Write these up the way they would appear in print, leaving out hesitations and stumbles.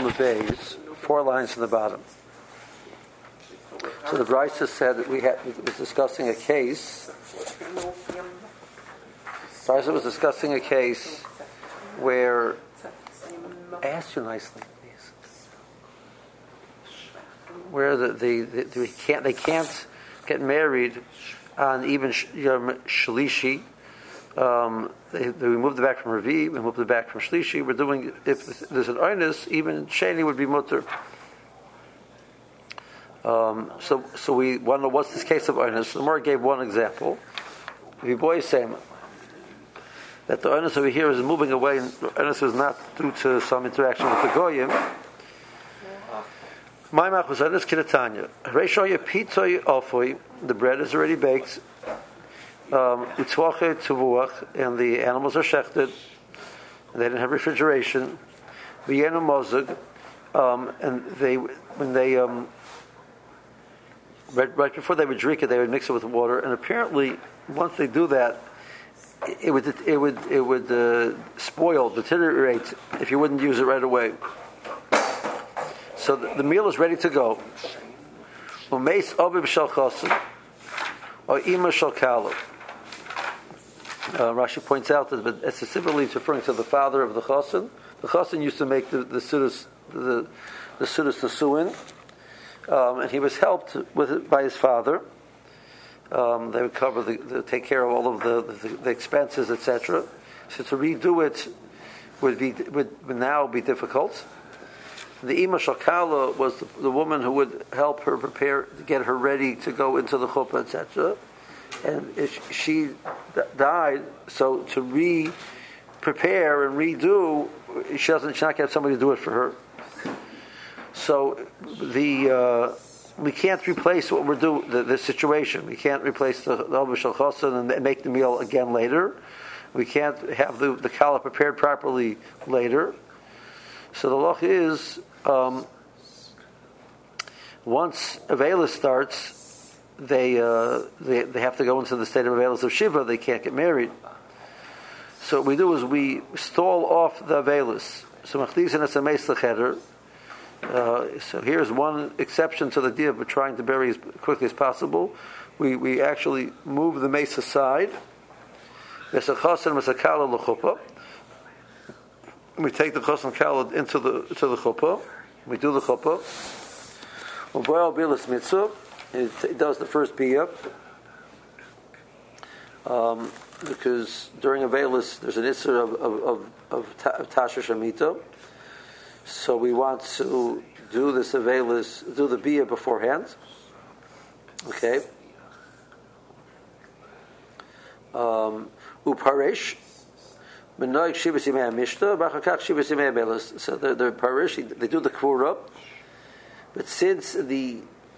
Amud Beis, 4 lines from the bottom. So the Brisa said that it was discussing a case. Brisa was discussing a case where, I asked you nicely, please, where they can't get married on even Yom Shlishi. They removed it back from Ravi, we moved it back from Shlishi. We're doing, if there's an Oinus, even Sheni would be mutter. So we want to know what's this case of Oinus. The Gemara gave one example. The boy is saying that the Oinus over here is moving away, and the Oinus is not due to some interaction with the Goyim. Maimach was Oinus Kiratanya. Reishoya Pitoi Ofoi, the bread is already baked. Utzwache Tuvuach, and the animals are shechted. They didn't have refrigeration. V'yenu Mozug, and when they right before they would drink it, they would mix it with water. And apparently, once they do that, it would spoil, deteriorate if you wouldn't use it right away. So the meal is ready to go. Umeis obib shel chosin, or ima shel kala. Rashi points out that it's specifically referring to the father of the chosin. The chosin used to make the sudas nesuin, and he was helped with it by his father. They would cover take care of all of the expenses, etc. So to redo it would now be difficult. The ima shakala was the woman who would help her prepare to get her ready to go into the chuppah, etc. And if she died, so to prepare and redo, she's not going to have somebody to do it for her. So we can't replace what we're doing, the situation. We can't replace the Obib Shel Chosin and make the meal again later. We can't have the kala prepared properly later. So the loch is, once Avela starts, they have to go into the state of Avelis of Shiva. They can't get married. So what we do is we stall off the Avelis. So Machlisin as a meis lecheder. So here's one exception to the idea of trying to bury as quickly as possible. We actually move the mace aside. We take the chos kala into the chuppah. We do the chuppah. It does the first biyah. Because during Avelis there's an issur of Tasha Shamita. So we want to do this Avelis, do the biyah beforehand. Okay. Uparesh. Menoik Shivas Yimei HaMishta, Bachakach Shivas Yimei HaBelis. So the parish, they do the kvura, but since the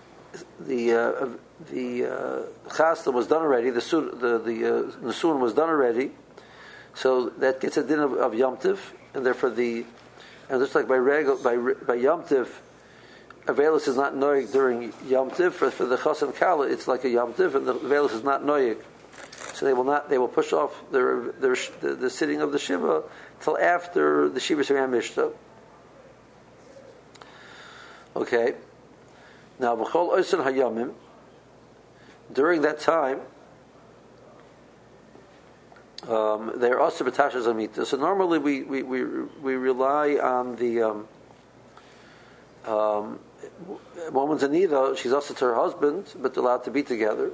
chasna was done already, the nesuin was done already, so that gets a din of Yom Tiv, and therefore and just like by Yom Tiv, Avelis is not noig during Yom Tiv. For the chas and kala, it's like a Yom Tiv, and the Avelis is not noig. So they will push off the sitting of the Shiva till after the Shiva Shemam Mishta. Okay. Now, B'chol Oisin Hayamim, during that time, they're also b'tashas amita. So normally we rely on the woman's anida. She's also to her husband, but they're allowed to be together.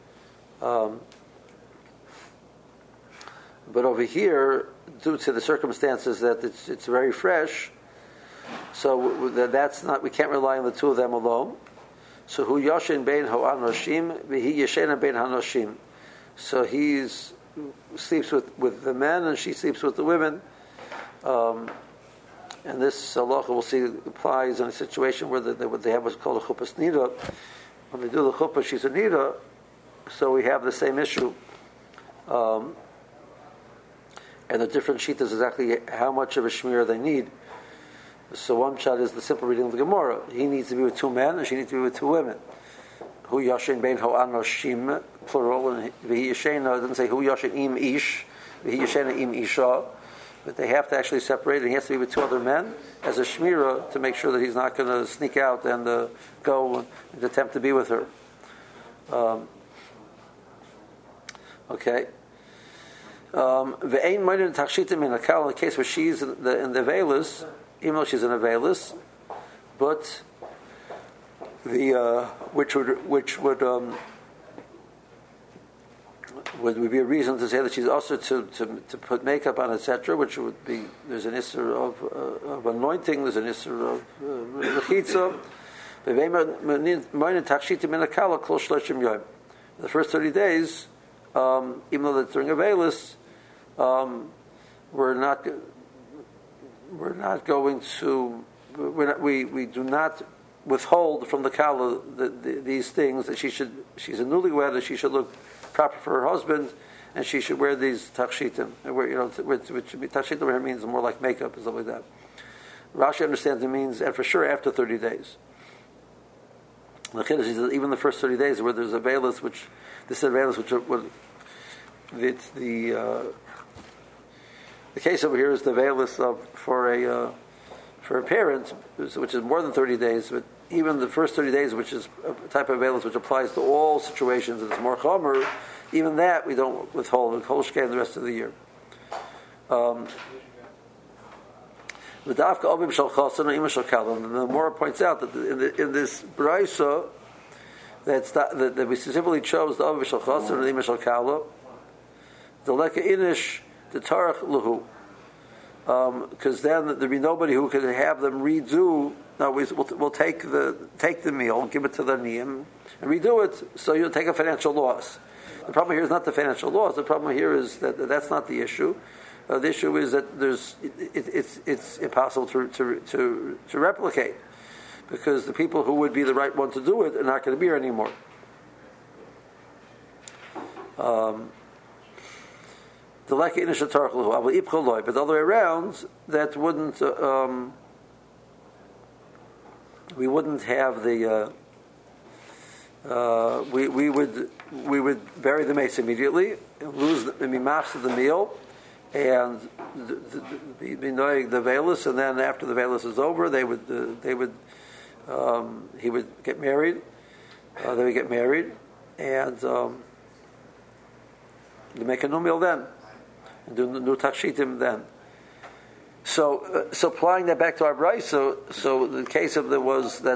But over here, due to the circumstances that it's very fresh, so that's not, we can't rely on the two of them alone. So hu yashin bein ha'anoshim, v'hi yashena bein ha'anoshim. So he sleeps with the men, and she sleeps with the women. And this halacha we'll see applies in a situation where they have what's called a chuppah nida. When they do the chuppah, she's a nida. So we have the same issue. And the different shitas exactly how much of a shmir they need. So one shot is the simple reading of the Gemara. He needs to be with two men, and she needs to be with two women. Hu yashin bein ha'anoshim, plural, and v'hi yashena doesn't say hu yashin im ish, v'hi yashena im isha. but they have to actually separate, and he has to be with two other men as a shmira to make sure that he's not going to sneak out and go and attempt to be with her. Okay. Ve'ein minor takshitim in a kal, in the case where she's in the veilus, even though she's in a veilus, but the which would be a reason to say that she's also to put makeup on, etc., which would be, there's an issur of anointing, there's an issur of rechitza. The first 30 days, even though that's during a veilus, we do not withhold from the kala these things, that she's a newlywed, that she should look proper for her husband, and she should wear these takshitim. Which takshitim means more like makeup and stuff like that. Rashi understands it means, and for sure after 30 days. The Chiddush is even the first 30 days where there's a veilus, which it's the case over here is the veilus for a parent, which is more than 30 days, but even the first 30 days, which is a type of veilus which applies to all situations, and it's more chomer, even that we don't withhold. We hold shkei the rest of the year. The Gemara points out that in this brayso that we specifically chose the Avim Shal Chaser and the Imah Shal Kala, the Leka Inish, the Tarach Luhu, because then there'd be nobody who could have them redo. No, we'll take the meal and give it to the niyim and redo it, so you'll take a financial loss. The problem here is not the financial loss. The problem here is that that's not the issue. The issue is that it's impossible to replicate, because the people who would be the right one to do it are not going to be here anymore. The like in but the other way around, that wouldn't we wouldn't have the we would bury the mace immediately, lose the mimachs of the meal, and be knowing the veilus, and then after the veilus is over, he would get married. They would get married, and they make a new meal then, and do the new takshitim then. So applying that back to our brayso, so the case of there was that.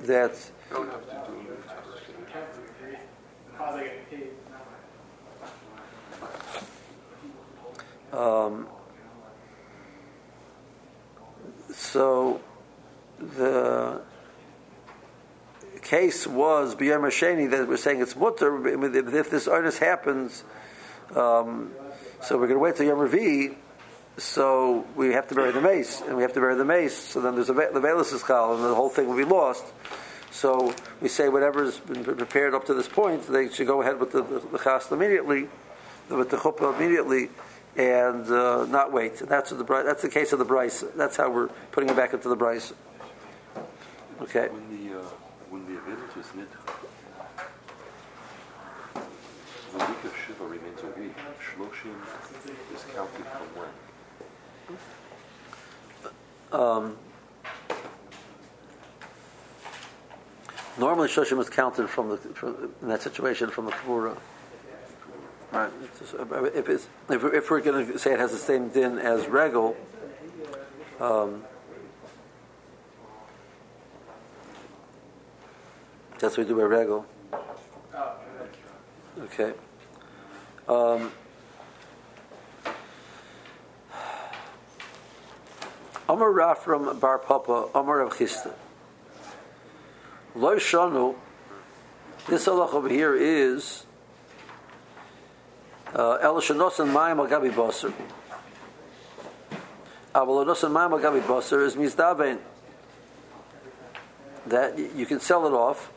So the case was b'yom hasheni that we're saying it's mutter. If this onus happens, so we're going to wait till Yom Revi'i. So we have to bury the mace, and we have to bury the mace. So then there's the veilus is chal, and the whole thing will be lost. So we say whatever's been prepared up to this point, they should go ahead with the chasna immediately, with the chuppah immediately, and not wait. And that's the case of the bryce. That's how we're putting it back into the bryce. Okay. When the avilus is nidcha, the week of Shiva remains a week. Shloshim is counted from when? Normally, Shloshim is counted in that situation from the Kavura. Right. If we're going to say it has the same din as Regel, that's what we do by Regel. Okay. Amar Rafram Bar Papa, Amar Rav Chisda. Lo Shanu, this halach over here is El Shanosan Mayim Al Gabi Basar. Aval Shanosan Mayim Al Gabi Basar is Mizdavein. That you can sell it off.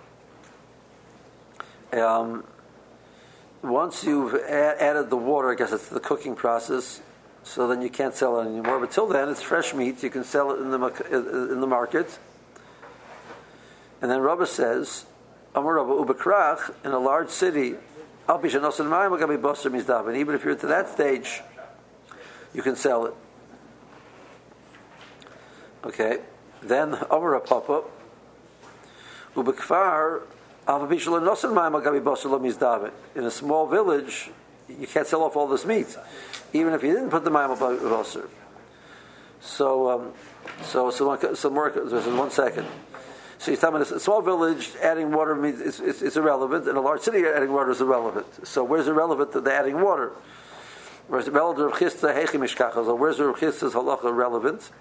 Once you've added the water, I guess it's the cooking process, so then you can't sell it anymore. But till then, it's fresh meat. You can sell it in the market. And then Rabba says, Amar Rabba Ubekrach, in a large city, even if you're to that stage, you can sell it. Okay. Then Amar Papa Ubekfar in a small village, you can't sell off all this meat, even if you didn't put the mayim basar. So more. There's in 1 second. So you're telling me a small village adding water means it's irrelevant, and a large city adding water is irrelevant. So where's irrelevant the adding water? Where's the relevant of Chisda Heichim Mishkachas? So where's the Chisda's halacha relevant?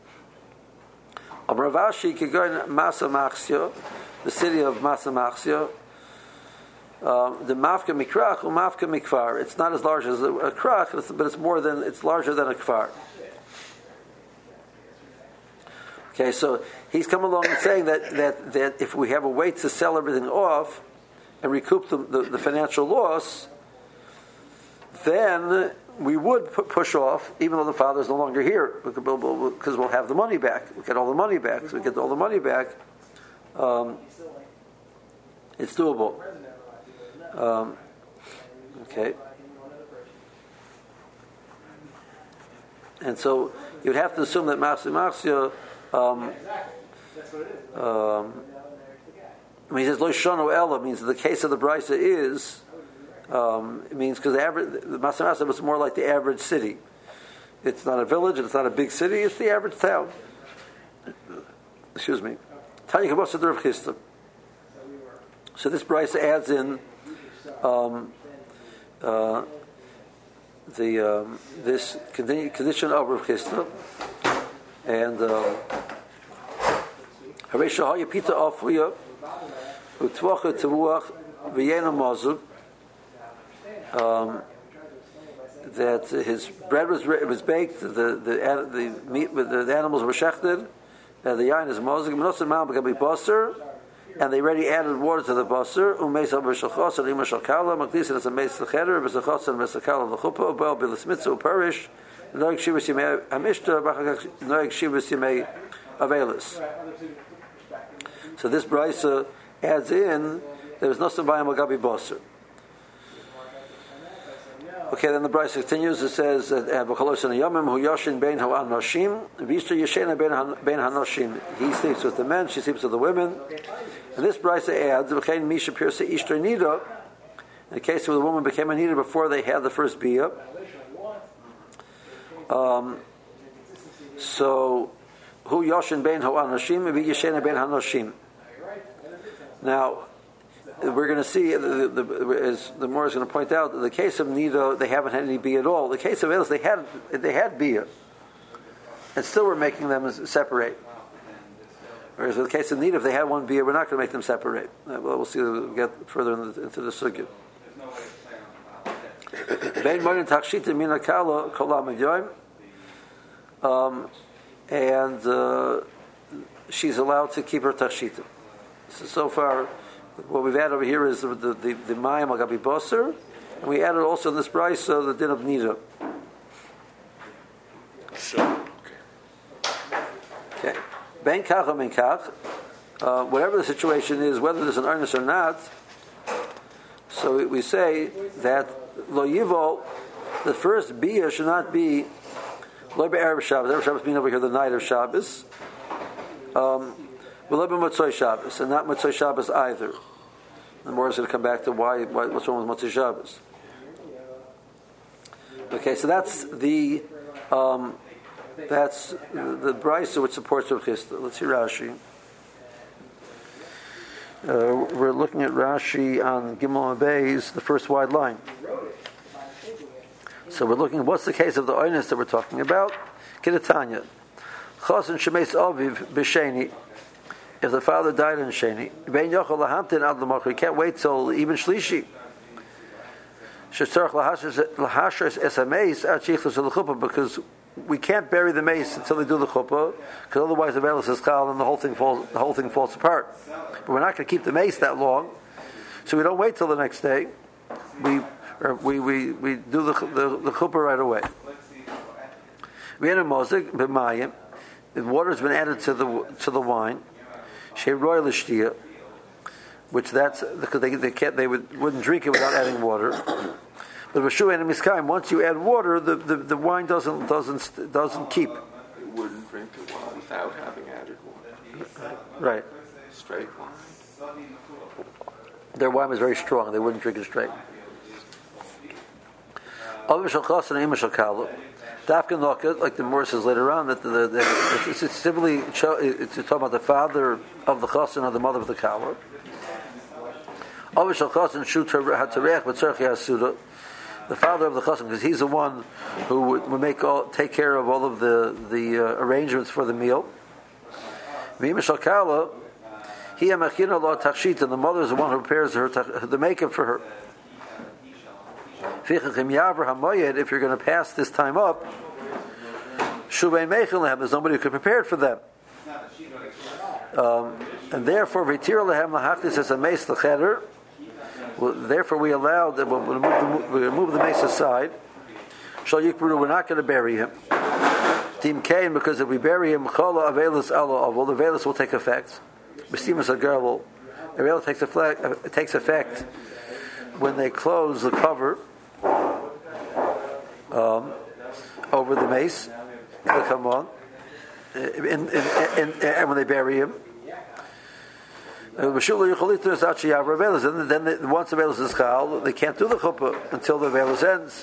Ravashi Kigoin Masa Machsio, the city of Masa Machsio. The Mafka Mikrach or Mafka Mikfar. It's not as large as a krach, but it's larger than a kfar. Okay, so he's come along and saying that if we have a way to sell everything off and recoup the financial loss, then we would push off, even though the father is no longer here, because we'll have the money back. We'll get all the money back. So we get all the money back. It's doable. Okay. And so you'd have to assume that Marsio he says Lo Shano Ella means the case of the Brisa is it means because the Masamasa was more like the average city. It's not a village, it's not a big city, it's the average town. Excuse me. Tanya Kabasa Rav Chisda. So this Brisa adds in this condition of Rav Chisda, and Haresha Hayapita Afuya Utvacha Tavuach V'Yena Mazug, that his bread was baked, the meat with the animals were shechted, and the yain is mazug, Menosan Ma'am B'Gabi Basar, and they already added water to the basar. Umeis Al B'Shachos and Ima Shalkala Makdisin as a Meis L'Cheder B'Shachos and Mesakala L'Chupa Ubel B'Lis Mitzvah Uparish Noeg Shivas Yimei Hamishta B'Chagak Noeg Shivas Yimei Avelis. So this brisa adds in there was Nosan B'Yam B'Gabi Basar. Okay, then the brisa continues. It says that B'Chalosin Yomim Hu Yoshin Bein HaNoshim V'Yishta Yeshena Bein HaNoshim. He sleeps with the men, she sleeps with the women. And this brisa adds, "V'chein Misha Pirsa Ishtar Nida." In the case where the woman became a nida before they had the first biyah. So, Hu Yoshin Bein HaNoshim V'Yeshena Bein HaNoshim. Now, we're going to see, as the Moor is going to point out, in the case of Nido, they haven't had any biyah at all. The case of Elis, they had biyah, and still we're making them separate. Whereas in the case of Nido, if they had one biyah, we're not going to make them separate. We'll see. We'll get further into the sugya. And she's allowed to keep her tachshita. So far, what we've added over here is the mayim al gabi basar, and we added also in this brisa the din of nida. Okay. Ben kach or ben kach, whatever the situation is, whether there's an earnest or not. So we say that lo yivol, the first biyah should not be lo be'erev Shabbos. Erev Shabbos means over here the night of Shabbos. Lo be'motzoi Shabbos, and not motzoi Shabbos either. The more is going to come back to what's wrong with Motzei Shabbos. Okay, so that's the brisa which supports Rav Chisda. Let's see Rashi. We're looking at Rashi on Gimel Beis, the first wide line. So we're looking at what's the case of the oinus that we're talking about. Kidatanya, Chos and Shemeis Aviv B'Sheni. If the father died in Sheni, he can't wait till even Shlishi. Because we can't bury the mace until they do the chuppah, because otherwise the veil is chal and the whole thing falls apart. But we're not going to keep the mace that long, so we don't wait till the next day. We do the chuppah right away. We enter mozik b'mayim. The water has been added to the wine. Which that's because they wouldn't drink it without adding water. But Rashu and Miskayim, once you add water, the wine doesn't keep. They wouldn't drink the wine without having added water. Right. Straight wine. Their wine was very strong. They wouldn't drink it straight. Dafka, like the Morris says later on, that it's simply it's talking about the father of the chassan or the mother of the kala. The father of the chassan, because he's the one who would take care of all of the arrangements for the meal. And the mother is the one who prepares the makeup for her. If you're going to pass this time up, there's nobody who can prepare it for them. And therefore, therefore we allowed that we'll move the mace aside. We're not going to bury him. Team Cain, because if we bury him, all the Avelis will take effect. The Avelis takes effect when they close the cover over the mace. They'll come on, and when they bury him. And then once the Avelis is chal, they can't do the chuppah until the Avelis ends.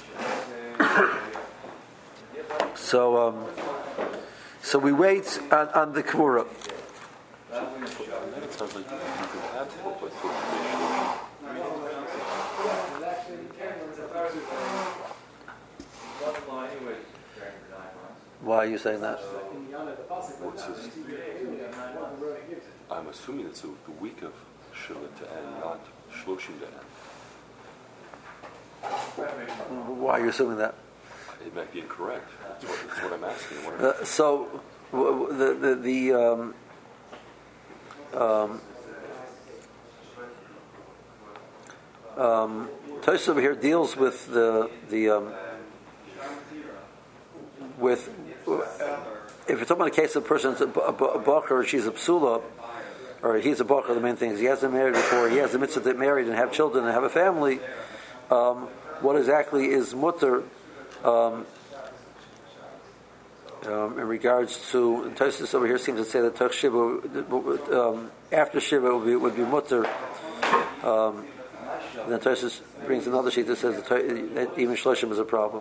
So we wait on the kvura. It sounds like you can have chuppah till Why are you saying that? I'm assuming it's the week of Shiva to end, not Shloshim to end. Why are you assuming that? It might be incorrect. That's what I'm asking. Tosfos over here deals with with if you're talking about a case of a person's a bacher or she's a psula, or he's a bacher, the main thing is he hasn't married before, he has the mitzvah to get married and have children and have a family. What exactly is mutter in regards to Tosfos over here seems to say that Toch Shiva after Shiva would be mutter. And then Tosfos brings another sheet that says that even Shloshim is a problem.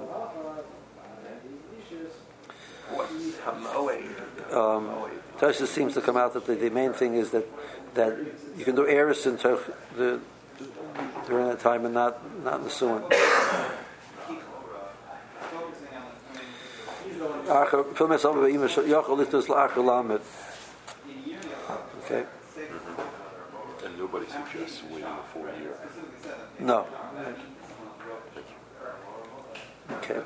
Tosfos seems to come out that the main thing is that you can do eris in during that time and not in the suin. Okay. And nobody suggests waiting the full year. No. Okay.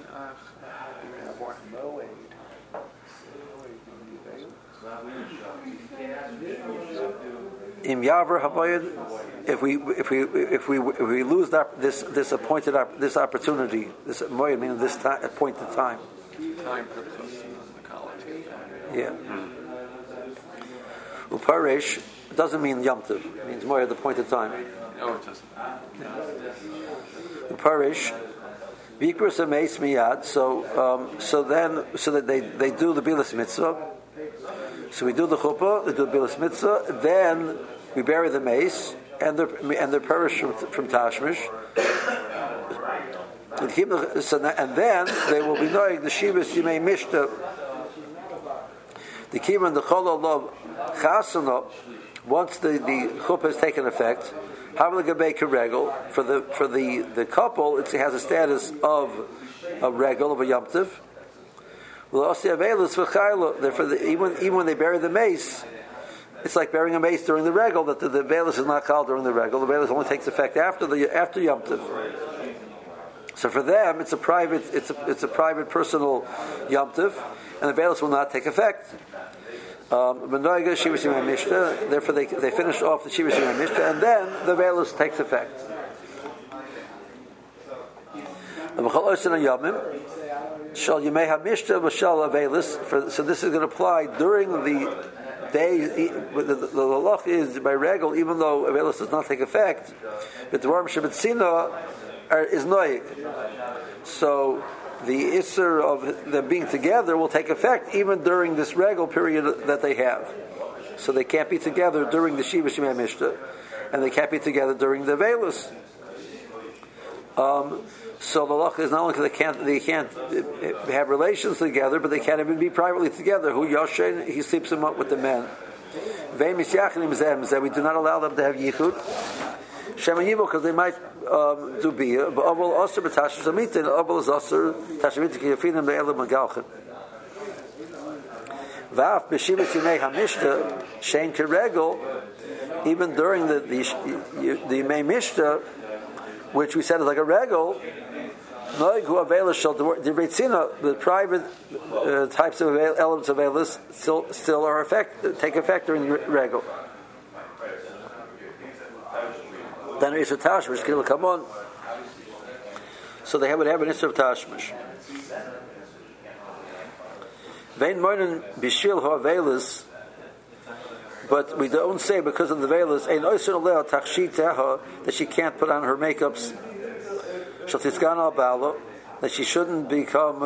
Im Yaver Habayid, if we lose this opportunity, this moed meaning this appointed time. Time for the college. Yeah. Uparesh doesn't mean Yom Tov. It means moed at the appointed time. No, it doesn't. Uparesh. Vikras Meis Miyad. So that they do the Bilas Mitzvah. So we do the chuppah, they do the Bilas Mitzvah, then we bury the mace and they're perished from Tashmish. And then they will be knowing the Shivas Yimei Mishta, the Kima and the Chol Olav Chasana. Once the chuppah has taken effect, Havla Gabei Keregel for the couple, it has a status of a regel of a Yom Tov. Therefore, even when they bury the mace, it's like burying a mace during the regel. That the veilus is not called during the regel. The veilus only takes effect after Yom Tov. So for them, it's a private personal Yom Tov, and the veilus will not take effect. Therefore, they finish off the Shivas Yimei Mishta, and then the veilus takes effect. So this is going to apply during the day. The halach is by regel, even though Avelis does not take effect. But the Rambam Shebetzina is noyig. So the isser of them being together will take effect even during this regal period that they have. So they can't be together during the Shiva Shemei Mishnah, and they can't be together during the Velus. So the law is not only because they can't have relations together, but they can't even be privately together. Who Yoshen, he sleeps him up with the men. That we do not allow them to have yichud. Shemayivo, because they might do bia, but Abel Osir b'Tashmish Amitin, Abel is Osir Tashmish Kiyafinim be'elam Magalchin. Va'af b'Shiva Yimei HaMishta Shein Keregel, even during the Yimei Mishta, which we said is like a regal, the private types of elements of Avelis still are take effect during the regal. Then Isha Tashmish can come on. So they would have an Isha of Tashmish. Vein Moinen Bishil Ho Avelis, but we don't say because of the Velis that she can't put on her makeups, that she shouldn't become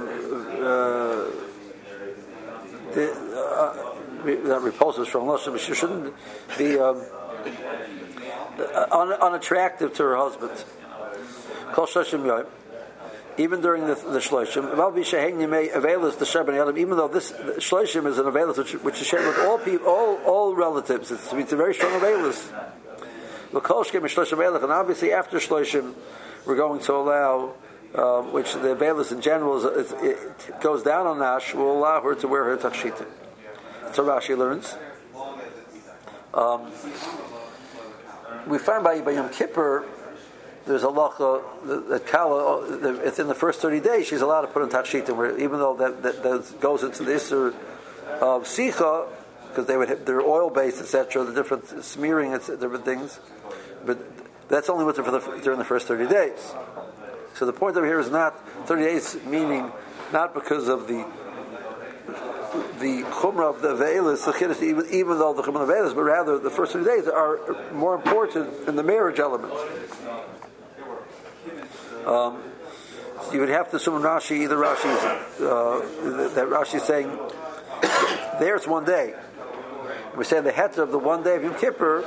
not repulsive, strong lust, but she shouldn't be unattractive to her husband. Even during the shloshim, even though this shloshim is an avelus which is shared with all people, all relatives, it's a very strong avelus. And obviously, after shloshim, we're going to allow, which the avelus in general it goes down on Nash, will allow her to wear her tachshita. So Rashi learns. We find by Yom Kippur, there's a lacha that Kala, within the first 30 days, she's allowed to put on tachshita, even though that goes into the Isser of Sicha, because they're oil based, etc., the different smearing, different things. But that's only during the first 30 days. So the point over here is not 30 days, meaning not because of the chumrah of the Ve'elis, even though the chumrah of the Ve'elis, but rather the first 30 days are more important in the marriage element. You would have to assume Rashi, either Rashi's that Rashi's saying there's one day. We're saying the heter of the one day of Yom Kippur.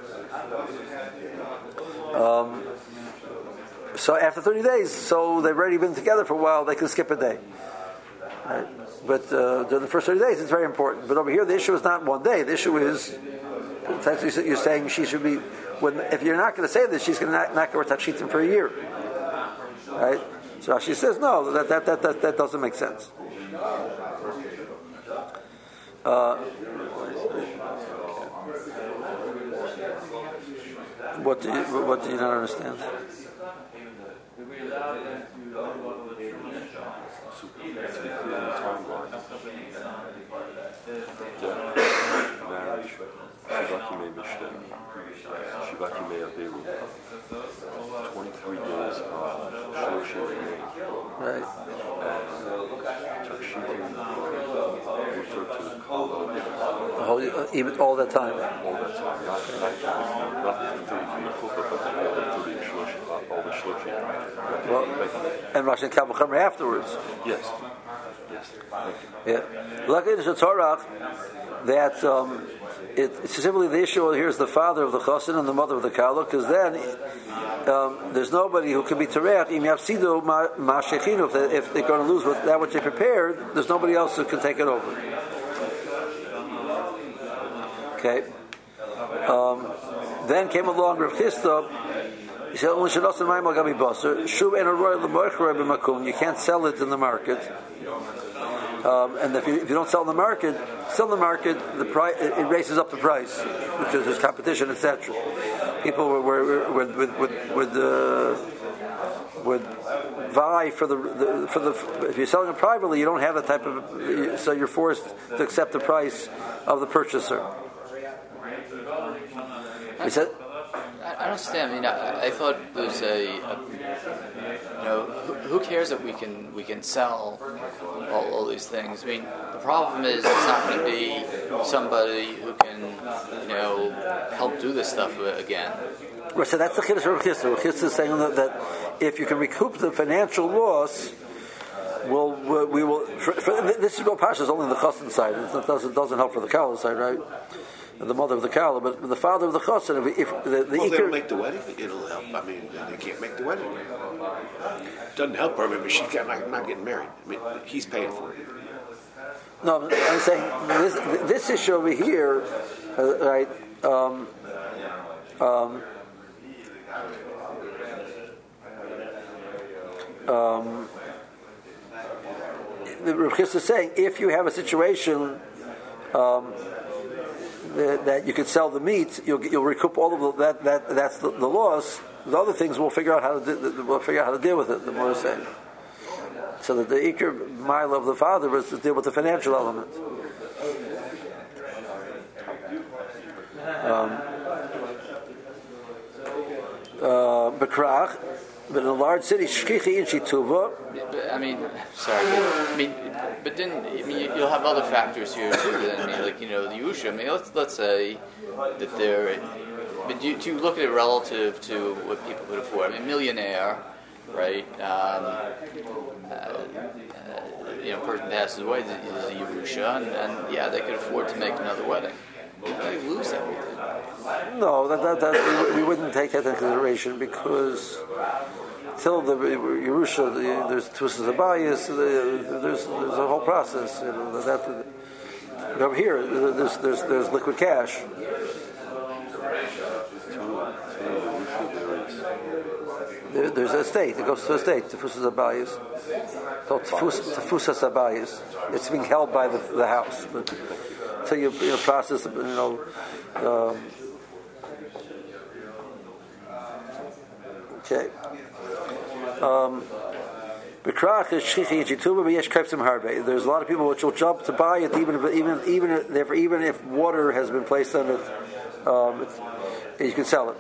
So after 30 days, so they've already been together for a while, they can skip a day. Right? But during the first 30 days, it's very important. But over here, the issue is not one day. The issue is, you're saying she should be. If you're not going to say this, she's going to not go to Takshitim for a year. Right? So she says no, that doesn't make sense. What do you not understand? Shivat Yimei Averu, 23 days of Shloshim Yimei. Right. Takshitim refer to the Kala. Even all that time. All that time. Not the 33 Kufa, but the other 30 Shloshim, all the Shloshim. Well, and Rosh and Kabbalah afterwards. Yes. Yeah. Luckily, there's a Torah that specifically the issue here is the father of the chosin and the mother of the kala, because then there's nobody who can be tereach im yafsidu ma shechinu. If they're going to lose that which they prepared, there's nobody else who can take it over. Okay. Then came along Rav Chisda. He said, you can't sell it in the market. And if you don't sell in the market, the price it raises up the price because there's competition, etc. People would vie for the if you're selling it privately, you don't have that type of, so you're forced to accept the price of the purchaser. He said, I don't understand. I mean, I thought there's who cares that we can sell all these things? I mean, the problem is it's not going to be somebody who can, help do this stuff again. Right, so that's the Chiddush of Rav Chisda. Rav Chisda is saying that if you can recoup the financial loss, we will. This is what Pasha is only on the Chassan side. It doesn't help for the Kala side, right? The mother of the Kala, but the father of the Chassan. If the they don't make the wedding, it'll help. I mean, they can't make the wedding. It doesn't help her. Maybe she's not getting married. I mean, he's paying for it. No, I'm saying this issue over here, right? The Rav Chisda is saying if you have a situation that you could sell the meat, you'll recoup all of that. That's the loss. The other things we'll figure out how to deal with it. The more saying, so that the ikar mile of the father was to deal with the financial element. Bekrach, but in a large city, shkichi in shituva. I mean, sorry. But then you'll have other factors here too. Like the Yusha. I mean, let's say that they're. But you look at it relative to what people could afford. I mean, millionaire, right? Person passes away is a Yerusha, and yeah, they could afford to make another wedding. They lose everything. No, that we wouldn't take that into consideration because till the Yerusha, there's Tusas Abayis, there's a whole process. Over here, there's liquid cash. There's a estate. It goes to a estate. Tefusas Abayis. Called Tefusas Abayis. It's being held by the house. But until you process, okay. There's a lot of people which will jump to buy it, even if water has been placed on it. You can sell it.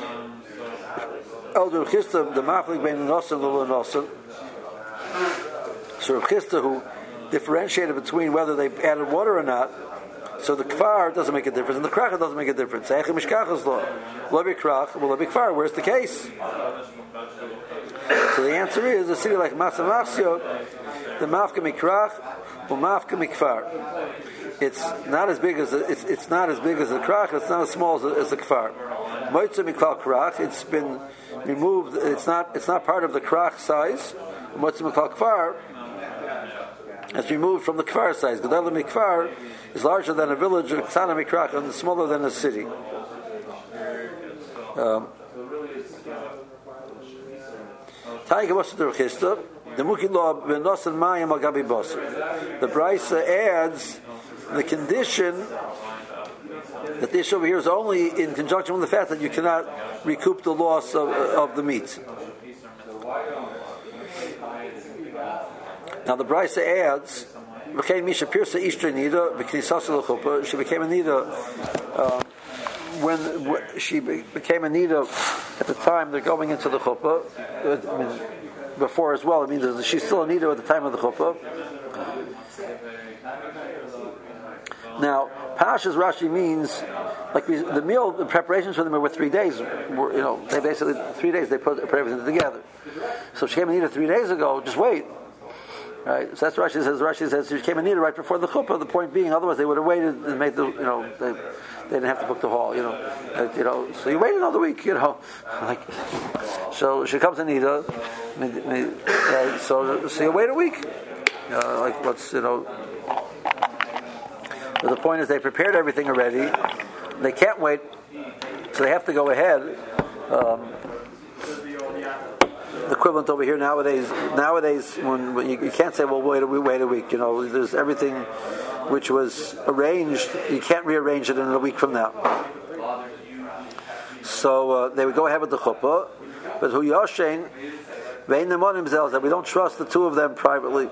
Elder Chisda, the maflik bein nosan lula nosan. So Rav Chisda, who differentiated between whether they added water or not, so the kfar doesn't make a difference, and the krach doesn't make a difference. Lo b'krach, lo b'kfar. Where's the case? So the answer is a city like Masamachsio, the mafka mikrach, or mafka mikfar. It's not as big as it's not as big as the krach. It's not as small as the kfar. Moitza miklal krach. It's been removed. It's not part of the krach size. Moitza miklal kfar. It's removed from the kfar size. Gedala mikfar is larger than a village of ksana mikrach and smaller than a city. The Brisa adds the condition that this over here is only in conjunction with the fact that you cannot recoup the loss of the meat. Now the Brisa adds, she became a nida when she became a nida at the time they're going into the chuppah. I mean, before as well. I mean, she's still a nida at the time of the chuppah. Now, Pashas Rashi means like the preparations for them were 3 days. They basically 3 days they put everything together. So she came a nida 3 days ago. Just wait. Right, so that's what Rashi says she came a nida right before the chuppah. The point being, otherwise they would have waited and made they didn't have to book the hall. So you wait another week. So she comes a nida. So you wait a week. But the point is they prepared everything already. They can't wait, so they have to go ahead. The equivalent over here nowadays, when you can't say, well, wait a week. There's everything which was arranged. You can't rearrange it in a week from now. So they would go ahead with the chuppah, but hu yoshein vein nemonim zel that we don't trust the two of them privately.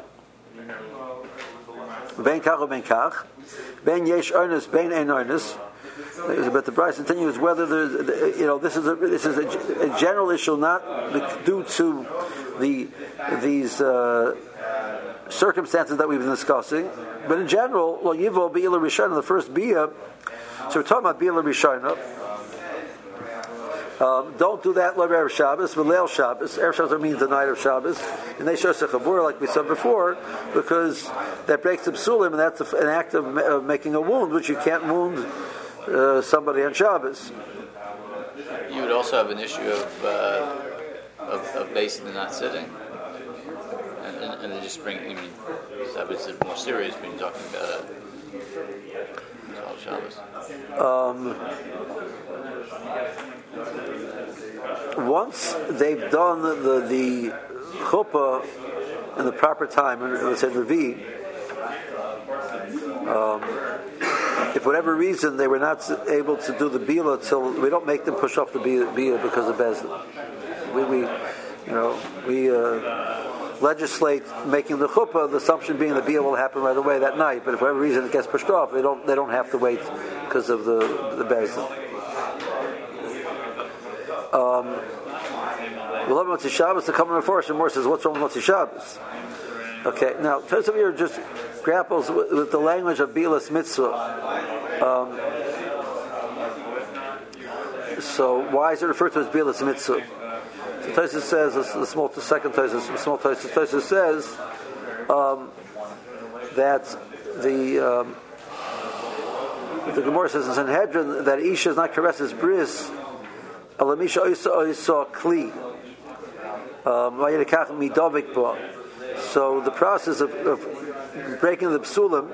Vein kach or vein kach, vein yesh earnest, vein ein earnest. But the Brisa continues whether there's, this is a general issue, not due to these circumstances that we've been discussing, but in general, yivo be'ila rishona, the first bia. So we're talking about be'ila rishona. Don't do that. Love Erev Shabbos, but Leil Shabbos. Erev Shabbos means the night of Shabbos, and they show sechabur like we said before, because that breaks the psulim, and that's an act of making a wound, which you can't wound somebody on Shabbos. You would also have an issue of basically not sitting, and then just bring. I mean, it's obviously more serious when you're talking about Shabbos. Once they've done the chuppah in the proper time, let's say Revi, if for whatever reason they were not able to do the bila till, we don't make them push off the bila because of Bezdin. We legislate making the chuppah, the assumption being the bila will happen right away that night. But if for whatever reason it gets pushed off, they don't have to wait because of the Bezdin. We love Motzi Shabbos. The Common Enforcer more says, "What's wrong with Motzi Shabbos?" Okay, now some of you just grapples with the language of Bilas Mitzvah. So why is it referred to as Bilas Mitzvah? So Tosfos says, the small Tosfos says that the Gemara says in Sanhedrin that Isha is not caresses bris, alamisha oisa kli. So the process of breaking the psulim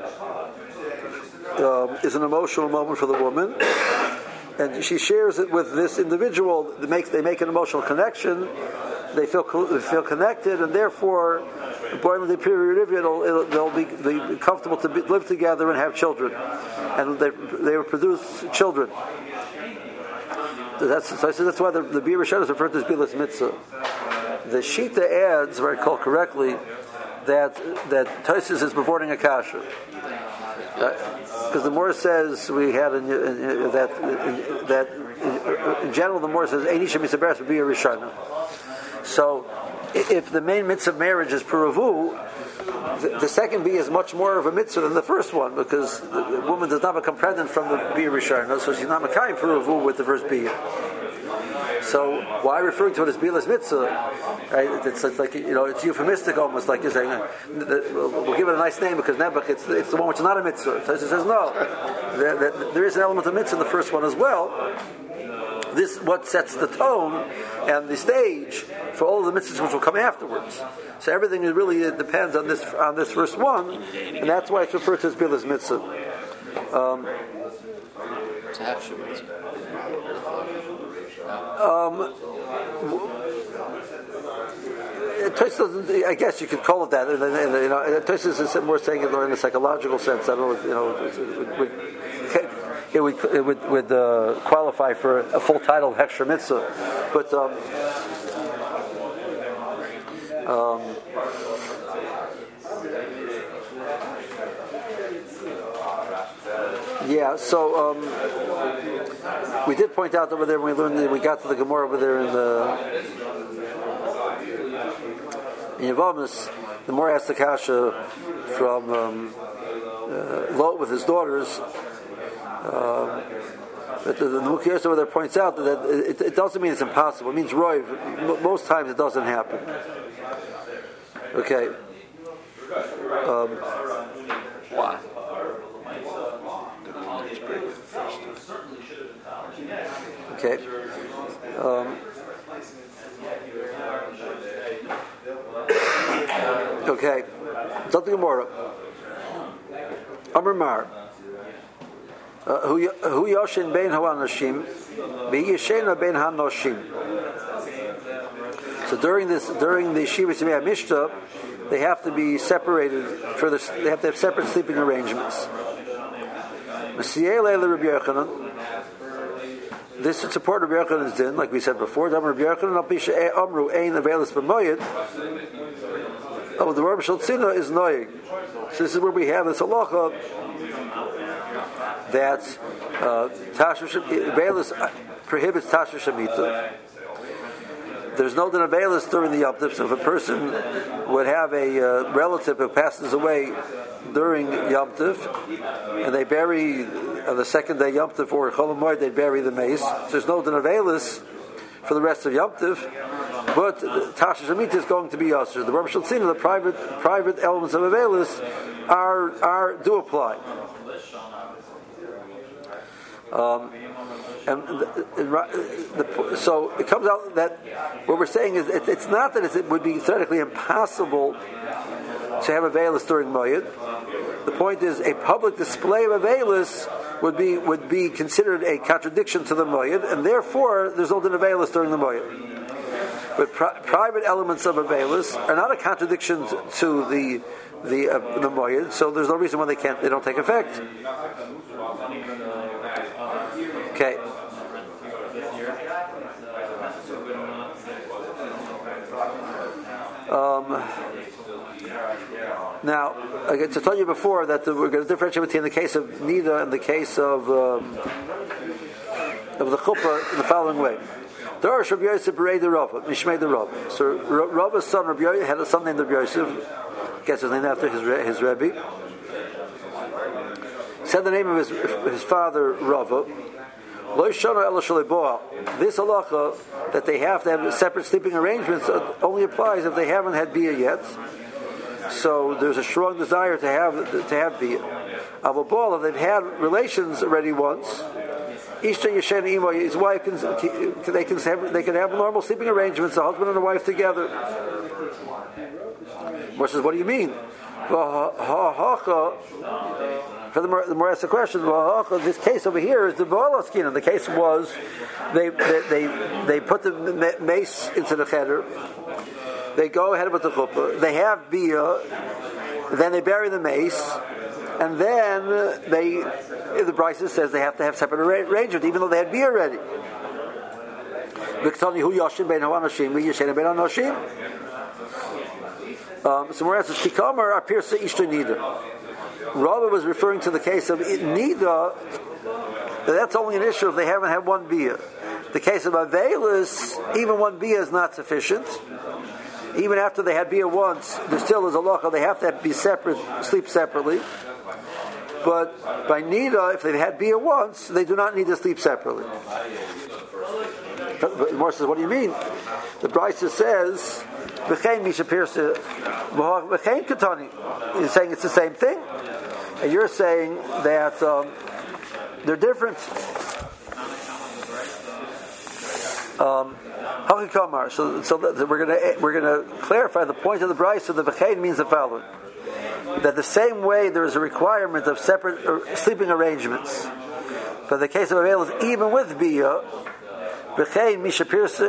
is an emotional moment for the woman, and she shares it with this individual. They make an emotional connection. They feel connected, and therefore, during the period they'll be comfortable to live together and have children, and they will produce children. So I said that's why the Bir Rishon is referred to as Bilas Mitzvah. The Shita adds, if I recall correctly, that Tosfos is performing a kasha. Because the Morah says we had that in general the Morah says Einisha Misaberes would be a Rishana. So if the main mitzvah of marriage is Puravu, the second bia is much more of a mitzvah than the first one, because the woman does not become pregnant from the bia Rishana, so she's not Makayim Puravu with the first bia. So why referring to it as bilas mitzvah? Right? It's like, it's euphemistic almost, like you're saying. We'll give it a nice name because Nebuch, it's the one which is not a mitzvah. So it says no. There is an element of mitzvah in the first one as well. This is what sets the tone and the stage for all of the mitzvahs which will come afterwards. So everything really depends on this first one, and that's why it's referred to as bilas mitzvah. It's a half Shabbat. Tosfos doesn't. I guess you could call it that. Tosfos is more saying it in a psychological sense. I don't know. It would qualify for a full title of Hechsher Mitzvah, but yeah. So we did point out over there when we got to the Gemara over there in Yevamos, the Gemara asked the kasha from Lot with his daughters. But the Mukiyos over there points out that it doesn't mean it's impossible. It means roiv. Most times it doesn't happen. Okay. Why? Okay. Okay. Something more. Amar Mar. Hu yoshin bein ha'anashim, v'yishena bein ha'noshim. So during the Shiva Simei Mishta, they have to be separated they have to have separate sleeping arrangements. This is support Rabbi Yochanan's din, like we said before. Rabbi Yochanan amru ein avelis b'moyed. Oh, the Rabbi Shaltzina is noyig. So this is where we have this halacha that Avelis prohibits Tasha Shemitah. There's no din of Avelis during the Yom Tov. So if a person would have a relative who passes away during Yom Tov, and they bury on the second day Yom Tov or Chol Hamoed, they bury the mace. So there's no din of Avelis for the rest of Yom Tiv, but Tasha Shemitah is going to be Yasser. The Rabbi Shaltzina, the private elements of Avelis do apply. So it comes out that what we're saying is it's not that it would be theoretically impossible to have Avelis during Moed. The point is a public display of Avelis would be considered a contradiction to the Moed, and therefore there's no din of Avelis during the Moed. But private elements of Avelis are not a contradiction to the Moed, so there's no reason why they don't take effect. Okay. Now, I told you before that we're going to differentiate between the case of Nida and the case of the Chuppah in the following way. There are Rabbi Yosef Berei the Rava, Mishmei the Rava. So Rava's son Rabbi Yosef had a son named Rabbi Yosef. I guess his name after his Rebbe. Said the name of his father Rava. This halacha that they have to have separate sleeping arrangements only applies if they haven't had bia yet. So there's a strong desire to have bia. Avobal, if they've had relations already once, Ishta Yeshen Imo, his wife they can have normal sleeping arrangements, the husband and the wife together. Moshe says, what do you mean? For the more asked the question, this case over here is the Ba'alaskina. The case was they put the mace into the cheder, they go ahead with the chuppah, they have bia, then they bury the mace, and then the Brisa says they have to have separate arrangement, even though they had bia already. So more answers. Kikamar appears to Ishta Nida. Rava was referring to the case of Nida. That's only an issue if they haven't had one bia. The case of Avelis, even one bia is not sufficient. Even after they had bia once, there still is a locha. They have to be separate, sleep separately. But by Nida, if they've had bia once, they do not need to sleep separately. But Moshe says, what do you mean? The Brisa says, V'chein Misha Pirsa, V'chein Katani. He's saying it's the same thing. And you're saying that they're different. Hakikamar. So we're going to clarify the point of the Brisa. The V'chein means the following: that the same way there is a requirement of separate sleeping arrangements, but the case of Avelis, even with bia, in the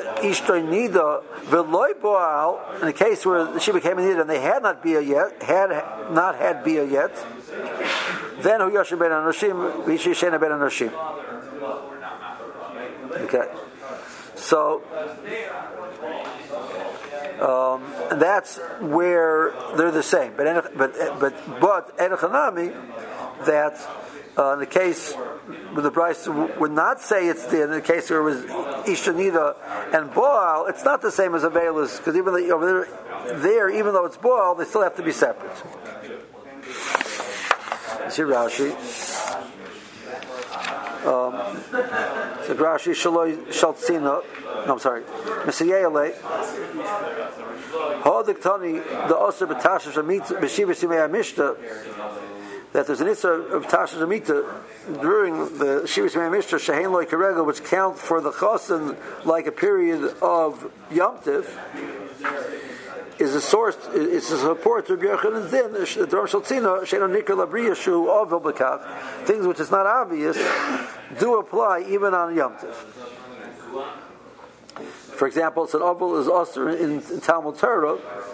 case where she became a nida and they had not had bia yet, then hu yashem ben anoshim v'yishena ben anoshim. Okay, so and that's where they're the same. But enochanami, that in the case where the Brisa would not say it's in the case where it was Ishanida and Boal, it's not the same as Avelis, because even over there, even though it's Boal, they still have to be separate. See Rashi. So Rashi Shaloi Shaltzina. No, I'm sorry. Mesiyele. Hodiktani the Osir B'Tasha Shamit B'Shiva Simei Mishta. That there's an issur of Tasha Shemitah during the Shivas Mishra Shehein Loi Karega, which count for the Chosin like a period of Yom Tiv, is a source. It's a support to Rabbi Yochanan's din. The Dor Shaltzina Sheino Nikar Labriya Shu Avil B'Kach. Things which is not obvious do apply even on Yom Tiv. For example, it's an Avil is also in Talmud Torah.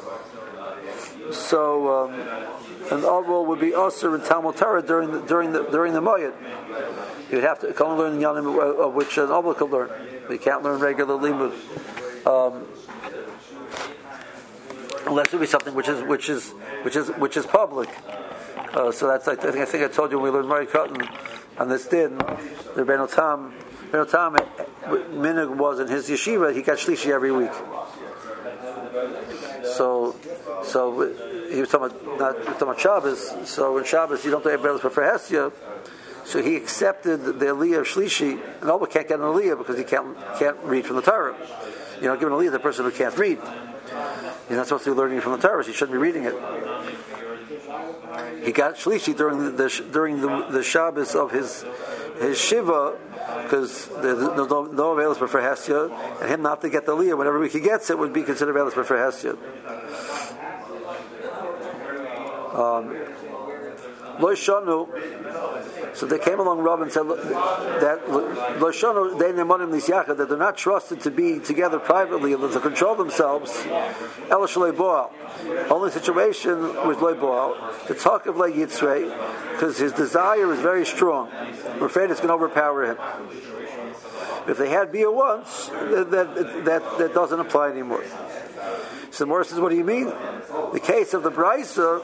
So. And Avil would be Osir in Talmud Torah during the Moed. You would have to come learn the Yanim of which an Avil could learn. You can't learn regular limud, unless it be something which is public. So that's like I think I told you when we learned Mari Cotton on this din. The Rebbeinu Tam Minig was in his yeshiva. He got shlishi every week. So he was talking about Shabbos. So in Shabbos you don't do Avelis for Hestia. So he accepted the Aliyah of Shlishi, and Alba can't get an Aliyah because he can't read from the Torah. You don't give an Aliyah to the person who can't read. He's not supposed to be learning from the Torah, so he shouldn't be reading it. He got Shlishi during the Shabbos of his Shiva, because there's no Avelis for Hesya, and him not to get the Aliyah whenever he gets it would be considered Avelis for Hesya. Loishanu. So they came along Rav and said that Loishanu they nemanim nisyachad, that they're not trusted to be together privately and to control themselves. Ela shalei boal. Only situation with loy boal. The talk of lei yitzrei, because his desire is very strong. We're afraid it's going to overpower him. If they had bia once, that doesn't apply anymore. So Morris says, what do you mean? The case of the Brisa,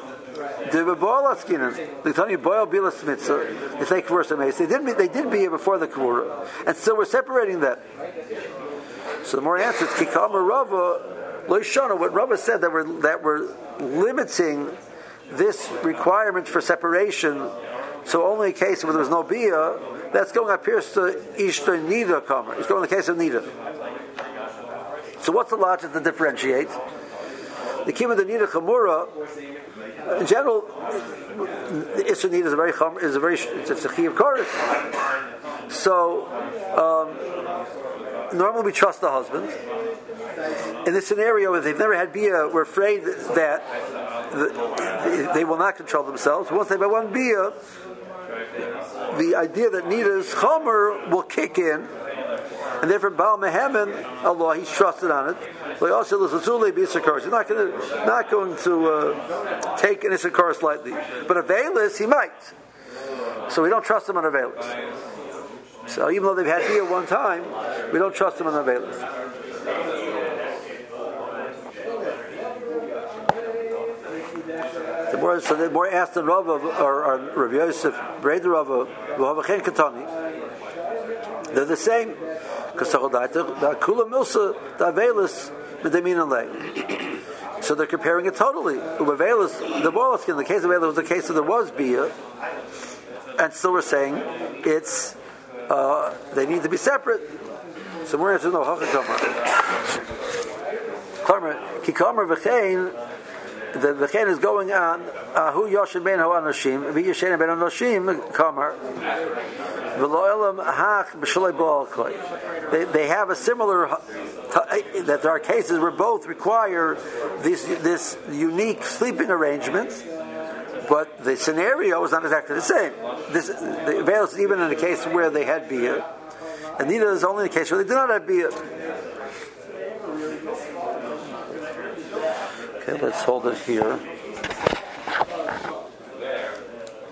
they tell you boil bilas mitzvah. They take verse amaze. They did be here before the Kavura, and still we're separating that. So the more answers, Kikam Rava Loishana. What Rava said that we're limiting this requirement for separation to only a case where there's no bia. That's going up here to Ishta Nida Kamer. It's going in the case of Nida. So what's the logic to differentiate? The Kima the Nida Chamura. In general, the Isra Nida it's a Chiyav Koris. So normally we trust the husband. In this scenario, if they've never had bia, we're afraid that they will not control themselves. Once they've had one bia, the idea that Nida's Chomer will kick in, and therefore Baal Mehemen, Allah, he's trusted on it. He's not going to take an Issachar lightly. But Avelis, he might. So we don't trust him on Avelis. So even though they've had bia one time, we don't trust him on Avelis. So the more asked than Rav or Rav Yosef, Breda Rav, Chen Katani, they're the same. Because the Kula Milsa, the Avelis, so they're comparing it totally. Avelis, the Bolaskin, in the case of Avelis was the case that there was Bia, and still we're saying it's they need to be separate. So we're answering no Hachakamer. Kikamer V'chein. The v'chein is going on. Hu yoshin ben ha'anoshim, v'yoshin ben ha'anoshim kamar. V'lo'elam hach b'shalei b'al koi. They have a similar that there are cases where both require this unique sleeping arrangement, but the scenario is not exactly the same. The Avelis is even in a case where they had bia, and neither is only in a case where they do not have bia. Okay, let's hold it here.